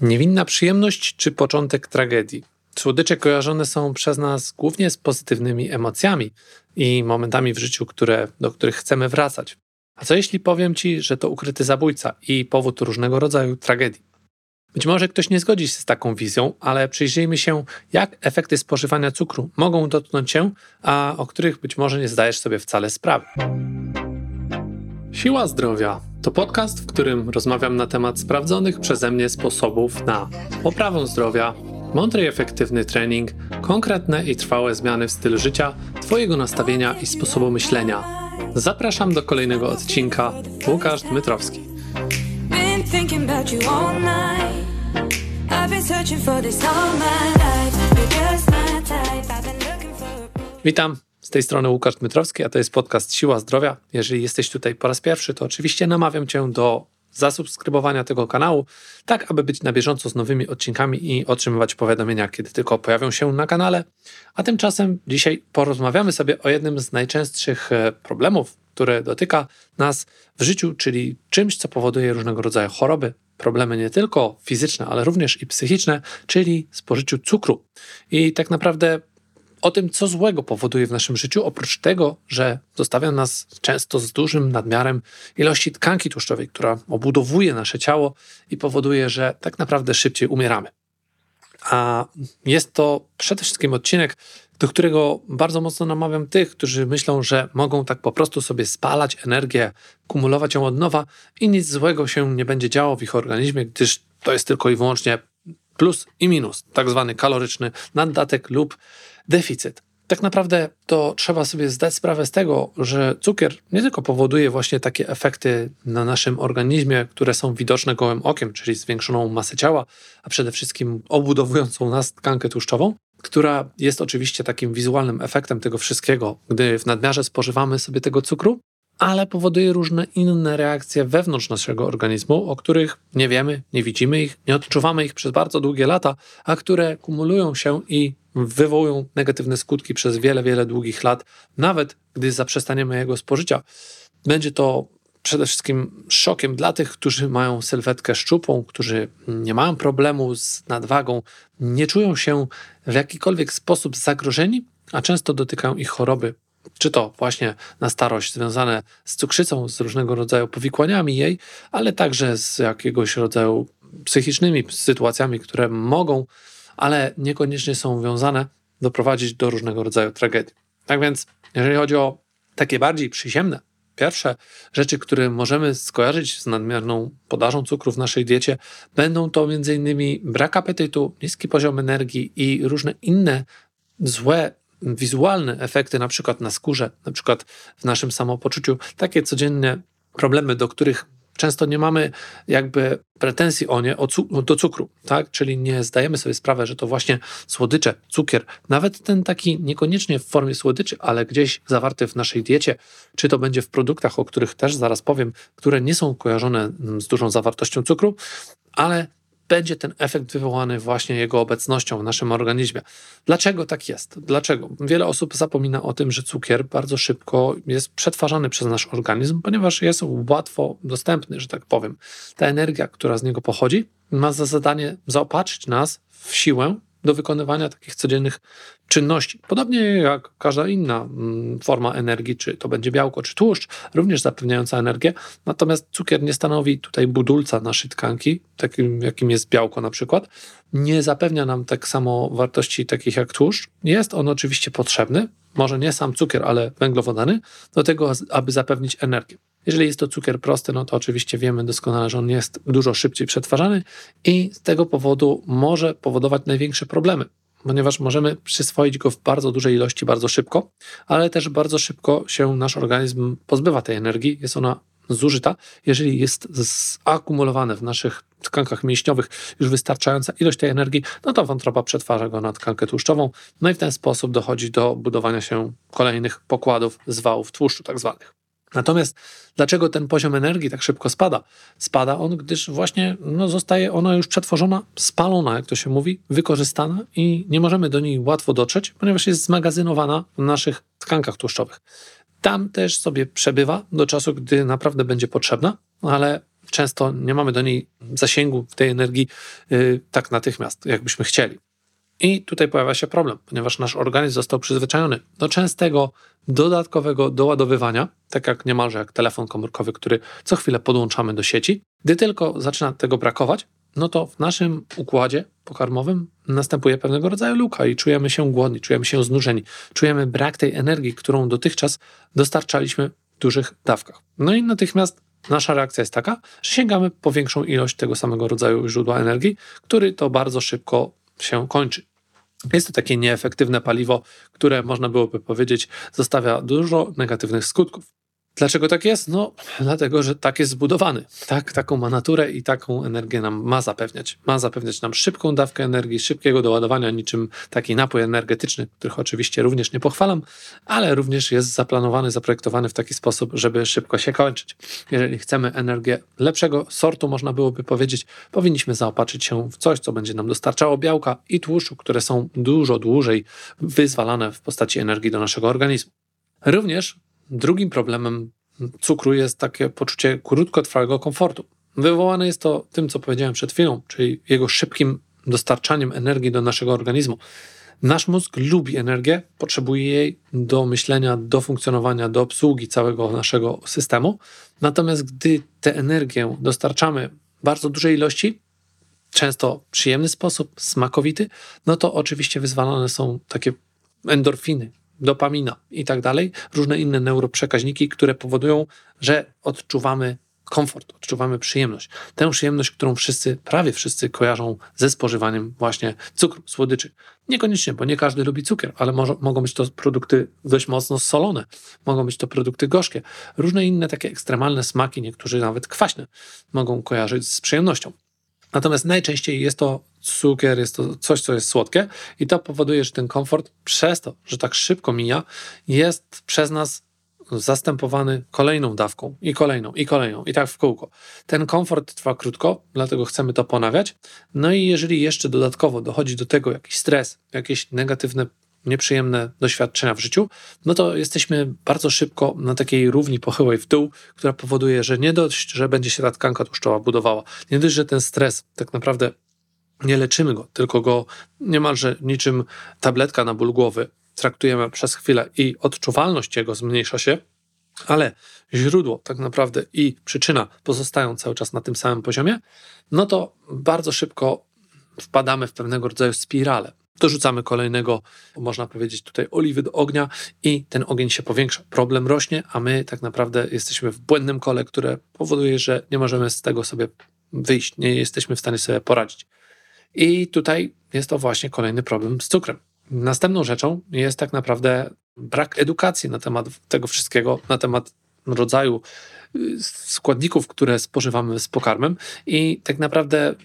Niewinna przyjemność czy początek tragedii? Słodycze kojarzone są przez nas głównie z pozytywnymi emocjami i momentami w życiu, do których chcemy wracać. A co jeśli powiem Ci, że to ukryty zabójca i powód różnego rodzaju tragedii? Być może ktoś nie zgodzi się z taką wizją, ale przyjrzyjmy się, jak efekty spożywania cukru mogą dotknąć Cię, a o których być może nie zdajesz sobie wcale sprawy. Siła Zdrowia to podcast, w którym rozmawiam na temat sprawdzonych przeze mnie sposobów na poprawę zdrowia, mądry i efektywny trening, konkretne i trwałe zmiany w stylu życia, Twojego nastawienia i sposobu myślenia. Zapraszam do kolejnego odcinka. Łukasz Dmytrowski. Witam, z tej strony Łukasz Dmytrowski, a to jest podcast Siła Zdrowia. Jeżeli jesteś tutaj po raz pierwszy, to oczywiście namawiam Cię do zasubskrybowania tego kanału, tak aby być na bieżąco z nowymi odcinkami i otrzymywać powiadomienia, kiedy tylko pojawią się na kanale. A tymczasem dzisiaj porozmawiamy sobie o jednym z najczęstszych problemów, które dotyka nas w życiu, czyli czymś, co powoduje różnego rodzaju choroby, problemy nie tylko fizyczne, ale również i psychiczne, czyli spożyciu cukru. I tak naprawdę o tym, co złego powoduje w naszym życiu, oprócz tego, że zostawia nas często z dużym nadmiarem ilości tkanki tłuszczowej, która obudowuje nasze ciało i powoduje, że tak naprawdę szybciej umieramy. A jest to przede wszystkim odcinek, do którego bardzo mocno namawiam tych, którzy myślą, że mogą tak po prostu sobie spalać energię, kumulować ją od nowa i nic złego się nie będzie działo w ich organizmie, gdyż to jest tylko i wyłącznie plus i minus, tak zwany kaloryczny naddatek lub deficyt. Tak naprawdę to trzeba sobie zdać sprawę z tego, że cukier nie tylko powoduje właśnie takie efekty na naszym organizmie, które są widoczne gołym okiem, czyli zwiększoną masę ciała, a przede wszystkim obudowującą nas tkankę tłuszczową, która jest oczywiście takim wizualnym efektem tego wszystkiego, gdy w nadmiarze spożywamy sobie tego cukru, ale powoduje różne inne reakcje wewnątrz naszego organizmu, o których nie wiemy, nie widzimy ich, nie odczuwamy ich przez bardzo długie lata, a które kumulują się i wywołują negatywne skutki przez wiele, wiele długich lat, nawet gdy zaprzestaniemy jego spożycia. Będzie to przede wszystkim szokiem dla tych, którzy mają sylwetkę szczupłą, którzy nie mają problemu z nadwagą, nie czują się w jakikolwiek sposób zagrożeni, a często dotykają ich choroby. Czy to właśnie na starość związane z cukrzycą, z różnego rodzaju powikłaniami jej, ale także z jakiegoś rodzaju psychicznymi sytuacjami, które mogą, ale niekoniecznie są wiązane, doprowadzić do różnego rodzaju tragedii. Tak więc, jeżeli chodzi o takie bardziej przyziemne, pierwsze rzeczy, które możemy skojarzyć z nadmierną podażą cukru w naszej diecie, będą to m.in. brak apetytu, niski poziom energii i różne inne złe wizualne efekty, na przykład na skórze, na przykład w naszym samopoczuciu, takie codzienne problemy, do których często nie mamy jakby pretensji do cukru, tak? Czyli nie zdajemy sobie sprawy, że to właśnie słodycze, cukier, nawet ten taki niekoniecznie w formie słodyczy, ale gdzieś zawarty w naszej diecie, czy to będzie w produktach, o których też zaraz powiem, które nie są kojarzone z dużą zawartością cukru, ale będzie ten efekt wywołany właśnie jego obecnością w naszym organizmie. Dlaczego tak jest? Dlaczego? Wiele osób zapomina o tym, że cukier bardzo szybko jest przetwarzany przez nasz organizm, ponieważ jest łatwo dostępny, że tak powiem. Ta energia, która z niego pochodzi, ma za zadanie zaopatrzyć nas w siłę do wykonywania takich codziennych czynności. Podobnie jak każda inna forma energii, czy to będzie białko, czy tłuszcz, również zapewniająca energię. Natomiast cukier nie stanowi tutaj budulca naszej tkanki, takim jakim jest białko na przykład. Nie zapewnia nam tak samo wartości takich jak tłuszcz. Jest on oczywiście potrzebny, może nie sam cukier, ale węglowodany, do tego, aby zapewnić energię. Jeżeli jest to cukier prosty, no to oczywiście wiemy doskonale, że on jest dużo szybciej przetwarzany i z tego powodu może powodować największe problemy, ponieważ możemy przyswoić go w bardzo dużej ilości bardzo szybko, ale też bardzo szybko się nasz organizm pozbywa tej energii, jest ona zużyta. Jeżeli jest zakumulowane w naszych tkankach mięśniowych już wystarczająca ilość tej energii, no to wątroba przetwarza go na tkankę tłuszczową, no i w ten sposób dochodzi do budowania się kolejnych pokładów, zwałów tłuszczu tak zwanych. Natomiast dlaczego ten poziom energii tak szybko spada? Spada on, gdyż właśnie zostaje ona już przetworzona, spalona, jak to się mówi, wykorzystana i nie możemy do niej łatwo dotrzeć, ponieważ jest zmagazynowana w naszych tkankach tłuszczowych. Tam też sobie przebywa do czasu, gdy naprawdę będzie potrzebna, ale często nie mamy do niej zasięgu w tej energii tak natychmiast, jakbyśmy chcieli. I tutaj pojawia się problem, ponieważ nasz organizm został przyzwyczajony do częstego, dodatkowego doładowywania, tak jak niemalże jak telefon komórkowy, który co chwilę podłączamy do sieci. Gdy tylko zaczyna tego brakować, no to w naszym układzie pokarmowym następuje pewnego rodzaju luka i czujemy się głodni, czujemy się znużeni, czujemy brak tej energii, którą dotychczas dostarczaliśmy w dużych dawkach. No i natychmiast nasza reakcja jest taka, że sięgamy po większą ilość tego samego rodzaju źródła energii, który to bardzo szybko się kończy. Jest to takie nieefektywne paliwo, które można byłoby powiedzieć zostawia dużo negatywnych skutków. Dlaczego tak jest? No, dlatego, że tak jest zbudowany. Taką ma naturę i taką energię nam ma zapewniać. Ma zapewniać nam szybką dawkę energii, szybkiego doładowania, niczym taki napój energetyczny, których oczywiście również nie pochwalam, ale również jest zaplanowany, zaprojektowany w taki sposób, żeby szybko się kończyć. Jeżeli chcemy energię lepszego sortu, można byłoby powiedzieć, powinniśmy zaopatrzyć się w coś, co będzie nam dostarczało białka i tłuszczu, które są dużo dłużej wyzwalane w postaci energii do naszego organizmu. Również drugim problemem cukru jest takie poczucie krótkotrwałego komfortu. Wywołane jest to tym, co powiedziałem przed chwilą, czyli jego szybkim dostarczaniem energii do naszego organizmu. Nasz mózg lubi energię, potrzebuje jej do myślenia, do funkcjonowania, do obsługi całego naszego systemu. Natomiast gdy tę energię dostarczamy w bardzo dużej ilości, często w przyjemny sposób, smakowity, no to oczywiście wyzwalane są takie endorfiny, dopamina i tak dalej, różne inne neuroprzekaźniki, które powodują, że odczuwamy komfort, odczuwamy przyjemność. Tę przyjemność, którą prawie wszyscy kojarzą ze spożywaniem właśnie cukru, słodyczy. Niekoniecznie, bo nie każdy lubi cukier, ale mogą być to produkty dość mocno solone, mogą być to produkty gorzkie. Różne inne takie ekstremalne smaki, niektórzy nawet kwaśne, mogą kojarzyć z przyjemnością. Natomiast najczęściej jest to cukier, jest to coś, co jest słodkie i to powoduje, że ten komfort przez to, że tak szybko mija, jest przez nas zastępowany kolejną dawką i kolejną, i kolejną, i tak w kółko. Ten komfort trwa krótko, dlatego chcemy to ponawiać. No i jeżeli jeszcze dodatkowo dochodzi do tego jakiś stres, jakieś negatywne, nieprzyjemne doświadczenia w życiu, no to jesteśmy bardzo szybko na takiej równi pochyłej w dół, która powoduje, że nie dość, że będzie się ta tkanka tłuszczowa budowała, nie dość, że ten stres tak naprawdę nie leczymy go, tylko go niemalże niczym tabletka na ból głowy traktujemy przez chwilę i odczuwalność jego zmniejsza się, ale źródło tak naprawdę i przyczyna pozostają cały czas na tym samym poziomie, no to bardzo szybko wpadamy w pewnego rodzaju spiralę. Dorzucamy kolejnego, można powiedzieć tutaj, oliwy do ognia i ten ogień się powiększa. Problem rośnie, a my tak naprawdę jesteśmy w błędnym kole, które powoduje, że nie możemy z tego sobie wyjść, nie jesteśmy w stanie sobie poradzić. I tutaj jest to właśnie kolejny problem z cukrem. Następną rzeczą jest tak naprawdę brak edukacji na temat tego wszystkiego, na temat rodzaju składników, które spożywamy z pokarmem i tak naprawdę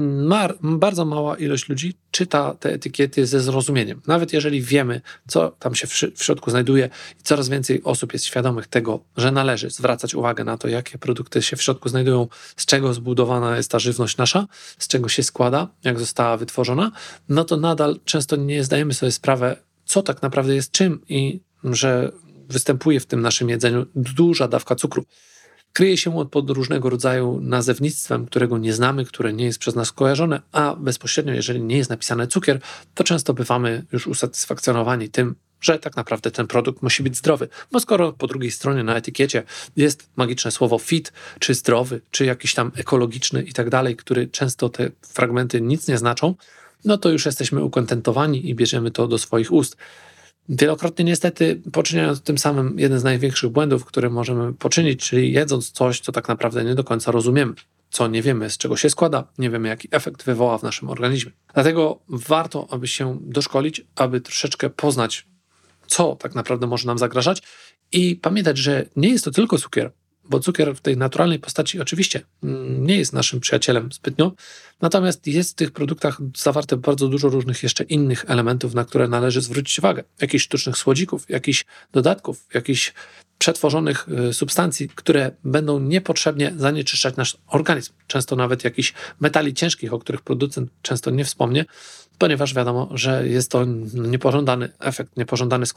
bardzo mała ilość ludzi czyta te etykiety ze zrozumieniem. Nawet jeżeli wiemy, co tam się w środku znajduje i coraz więcej osób jest świadomych tego, że należy zwracać uwagę na to, jakie produkty się w środku znajdują, z czego zbudowana jest ta żywność nasza, z czego się składa, jak została wytworzona, no to nadal często nie zdajemy sobie sprawy, co tak naprawdę jest czym i że występuje w tym naszym jedzeniu duża dawka cukru. Kryje się pod różnego rodzaju nazewnictwem, którego nie znamy, które nie jest przez nas kojarzone, a bezpośrednio, jeżeli nie jest napisane cukier, to często bywamy już usatysfakcjonowani tym, że tak naprawdę ten produkt musi być zdrowy. Bo skoro po drugiej stronie na etykiecie jest magiczne słowo fit, czy zdrowy, czy jakiś tam ekologiczny i tak dalej, który często te fragmenty nic nie znaczą, no to już jesteśmy ukontentowani i bierzemy to do swoich ust. Wielokrotnie niestety poczyniając tym samym jeden z największych błędów, które możemy poczynić, czyli jedząc coś, co tak naprawdę nie do końca rozumiemy, co nie wiemy, z czego się składa, nie wiemy, jaki efekt wywoła w naszym organizmie. Dlatego warto, aby się doszkolić, aby troszeczkę poznać, co tak naprawdę może nam zagrażać i pamiętać, że nie jest to tylko cukier, bo cukier w tej naturalnej postaci oczywiście nie jest naszym przyjacielem zbytnio, natomiast jest w tych produktach zawarte bardzo dużo różnych jeszcze innych elementów, na które należy zwrócić uwagę. Jakichś sztucznych słodzików, jakichś dodatków, jakichś przetworzonych substancji, które będą niepotrzebnie zanieczyszczać nasz organizm. Często nawet jakichś metali ciężkich, o których producent często nie wspomnie, ponieważ wiadomo, że jest to niepożądany efekt, niepożądany składnik.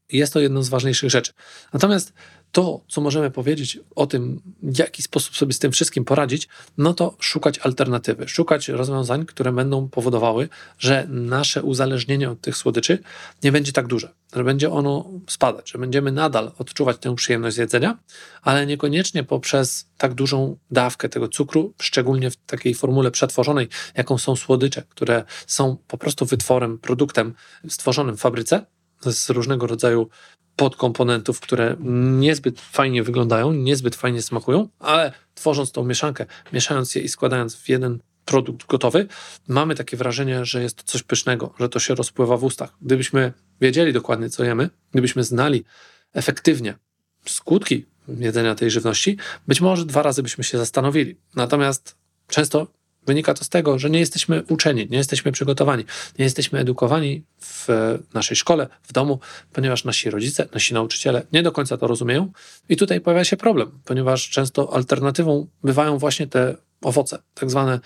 jest to jedną z ważniejszych rzeczy. Natomiast to, co możemy powiedzieć o tym, w jaki sposób sobie z tym wszystkim poradzić, no to szukać alternatywy, szukać rozwiązań, które będą powodowały, że nasze uzależnienie od tych słodyczy nie będzie tak duże, że będzie ono spadać, że będziemy nadal odczuwać tę przyjemność z jedzenia, ale niekoniecznie poprzez tak dużą dawkę tego cukru, szczególnie w takiej formule przetworzonej, jaką są słodycze, które są po prostu wytworem, produktem stworzonym w fabryce z różnego rodzaju podkomponentów, które niezbyt fajnie wyglądają, niezbyt fajnie smakują, ale tworząc tą mieszankę, mieszając je i składając w jeden produkt gotowy, mamy takie wrażenie, że jest to coś pysznego, że to się rozpływa w ustach. Gdybyśmy wiedzieli dokładnie, co jemy, gdybyśmy znali efektywnie skutki jedzenia tej żywności, być może 2 razy byśmy się zastanowili. Natomiast często wynika to z tego, że nie jesteśmy uczeni, nie jesteśmy przygotowani, nie jesteśmy edukowani w naszej szkole, w domu, ponieważ nasi rodzice, nasi nauczyciele nie do końca to rozumieją i tutaj pojawia się problem, ponieważ często alternatywą bywają właśnie te owoce, tak zwane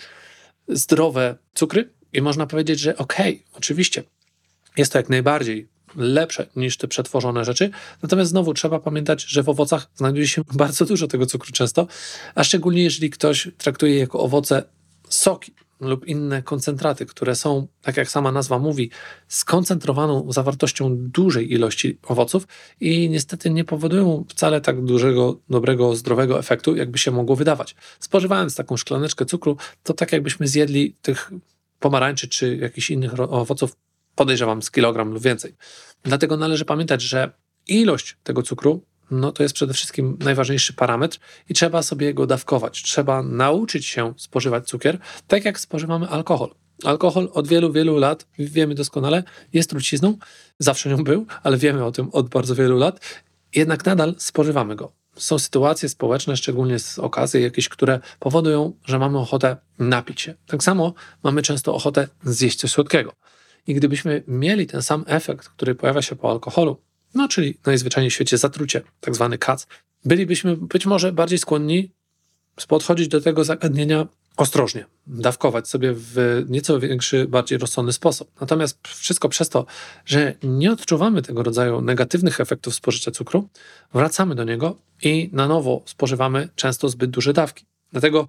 zdrowe cukry i można powiedzieć, że oczywiście, jest to jak najbardziej lepsze niż te przetworzone rzeczy, natomiast znowu trzeba pamiętać, że w owocach znajduje się bardzo dużo tego cukru często, a szczególnie jeżeli ktoś traktuje jako owoce soki lub inne koncentraty, które są, tak jak sama nazwa mówi, skoncentrowaną zawartością dużej ilości owoców i niestety nie powodują wcale tak dużego, dobrego, zdrowego efektu, jakby się mogło wydawać. Spożywając taką szklaneczkę cukru, to tak jakbyśmy zjedli tych pomarańczy czy jakichś innych owoców, podejrzewam z kilogram lub więcej. Dlatego należy pamiętać, że ilość tego cukru no to jest przede wszystkim najważniejszy parametr i trzeba sobie go dawkować. Trzeba nauczyć się spożywać cukier, tak jak spożywamy alkohol. Alkohol od wielu, wielu lat, wiemy doskonale, jest trucizną, zawsze nią był, ale wiemy o tym od bardzo wielu lat, jednak nadal spożywamy go. Są sytuacje społeczne, szczególnie z okazji jakieś, które powodują, że mamy ochotę napić się. Tak samo mamy często ochotę zjeść coś słodkiego. I gdybyśmy mieli ten sam efekt, który pojawia się po alkoholu, no czyli najzwyczajniej w świecie zatrucie, tak zwany kac, bylibyśmy być może bardziej skłonni podchodzić do tego zagadnienia ostrożnie, dawkować sobie w nieco większy, bardziej rozsądny sposób. Natomiast wszystko przez to, że nie odczuwamy tego rodzaju negatywnych efektów spożycia cukru, wracamy do niego i na nowo spożywamy często zbyt duże dawki. Dlatego,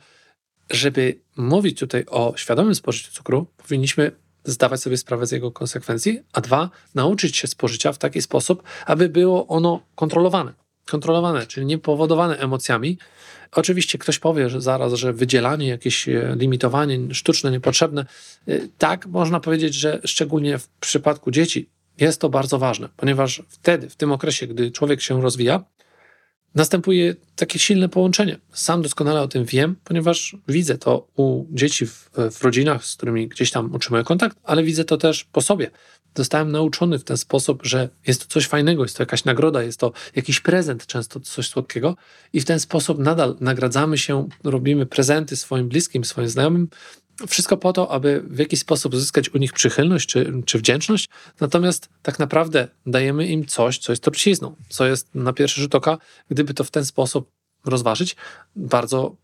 żeby mówić tutaj o świadomym spożyciu cukru, powinniśmy zdawać sobie sprawę z jego konsekwencji, a 2, nauczyć się spożycia w taki sposób, aby było ono kontrolowane, czyli nie powodowane emocjami. Oczywiście ktoś powie, że zaraz, że wydzielanie, jakieś limitowanie sztuczne, niepotrzebne. Tak, można powiedzieć, że szczególnie w przypadku dzieci jest to bardzo ważne, ponieważ wtedy, w tym okresie, gdy człowiek się rozwija, następuje takie silne połączenie. Sam doskonale o tym wiem, ponieważ widzę to u dzieci w rodzinach, z którymi gdzieś tam utrzymuję kontakt, ale widzę to też po sobie. Zostałem nauczony w ten sposób, że jest to coś fajnego, jest to jakaś nagroda, jest to jakiś prezent, często coś słodkiego i w ten sposób nadal nagradzamy się, robimy prezenty swoim bliskim, swoim znajomym, wszystko po to, aby w jakiś sposób zyskać u nich przychylność czy wdzięczność, natomiast tak naprawdę dajemy im coś, co jest trucizną, co jest na pierwszy rzut oka, gdyby to w ten sposób rozważyć, bardzo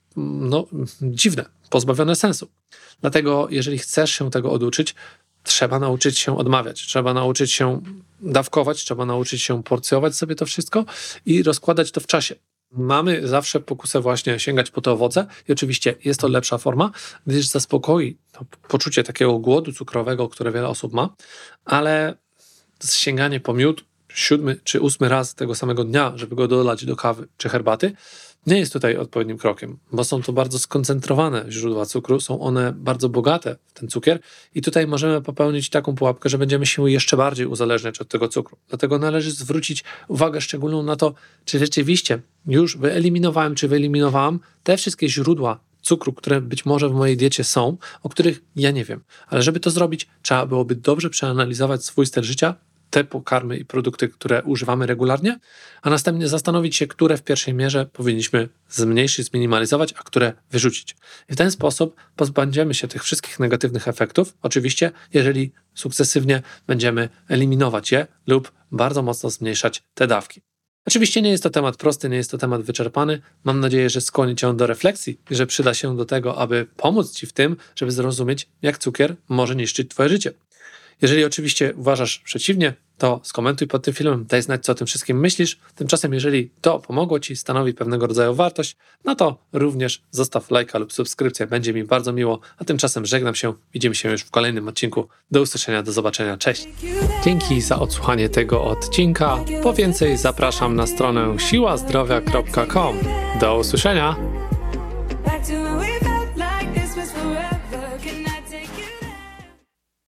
dziwne, pozbawione sensu. Dlatego, jeżeli chcesz się tego oduczyć, trzeba nauczyć się odmawiać, trzeba nauczyć się dawkować, trzeba nauczyć się porcjować sobie to wszystko i rozkładać to w czasie. Mamy zawsze pokusę właśnie sięgać po te owoce i oczywiście jest to lepsza forma, gdyż zaspokoi to poczucie takiego głodu cukrowego, które wiele osób ma, ale sięganie po miód 7. czy 8. raz tego samego dnia, żeby go dodać do kawy czy herbaty, nie jest tutaj odpowiednim krokiem, bo są to bardzo skoncentrowane źródła cukru, są one bardzo bogate w ten cukier i tutaj możemy popełnić taką pułapkę, że będziemy się jeszcze bardziej uzależniać od tego cukru. Dlatego należy zwrócić uwagę szczególną na to, czy rzeczywiście już wyeliminowałem, czy wyeliminowałam te wszystkie źródła cukru, które być może w mojej diecie są, o których ja nie wiem. Ale żeby to zrobić, trzeba byłoby dobrze przeanalizować swój styl życia, te pokarmy i produkty, które używamy regularnie, a następnie zastanowić się, które w pierwszej mierze powinniśmy zmniejszyć, zminimalizować, a które wyrzucić. I w ten sposób pozbędziemy się tych wszystkich negatywnych efektów, oczywiście, jeżeli sukcesywnie będziemy eliminować je lub bardzo mocno zmniejszać te dawki. Oczywiście nie jest to temat prosty, nie jest to temat wyczerpany. Mam nadzieję, że skłoni Cię do refleksji i że przyda się do tego, aby pomóc Ci w tym, żeby zrozumieć, jak cukier może niszczyć Twoje życie. Jeżeli oczywiście uważasz przeciwnie, to skomentuj pod tym filmem, daj znać, co o tym wszystkim myślisz. Tymczasem, jeżeli to pomogło Ci, stanowi pewnego rodzaju wartość, no to również zostaw lajka lub subskrypcję, będzie mi bardzo miło. A tymczasem żegnam się, widzimy się już w kolejnym odcinku. Do usłyszenia, do zobaczenia, cześć! Dzięki za odsłuchanie tego odcinka. Po więcej zapraszam na stronę siłazdrowia.com. Do usłyszenia! Back to when we felt like this was forever.